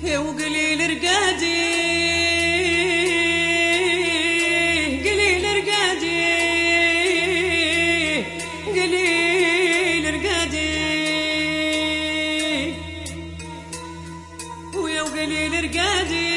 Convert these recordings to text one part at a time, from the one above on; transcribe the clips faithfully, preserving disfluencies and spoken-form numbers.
وقليل رقادي قليل رقادي قليل رقادي ويا وقليل رقادي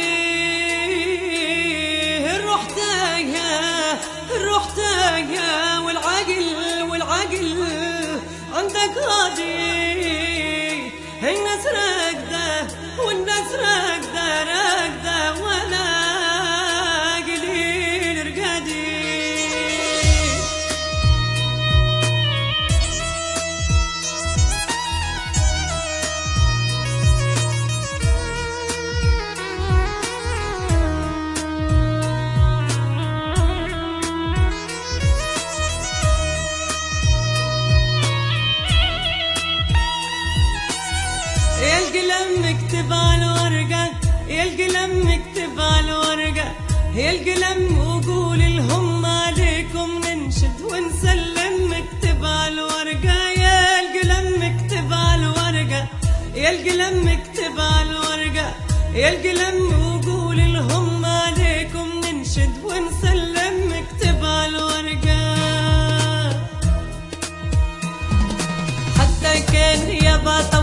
الروح تايهة الروح تايهة والعقل والعقل عندك غادي. الناس راقدة والناس راقدة راقدة وانا قليل رقادي. يا القلم اكتب على الورقة يا القلم اكتب على الورقة يا القلم وقول لهم عليكم ننشد ونسلم. اكتب على الورقة يا القلم اكتب على الورقة يا القلم اكتب على الورقة يا القلم وقول لهم عليكم ننشد ونسلم. اكتب على الورقة حتى كان يا بطل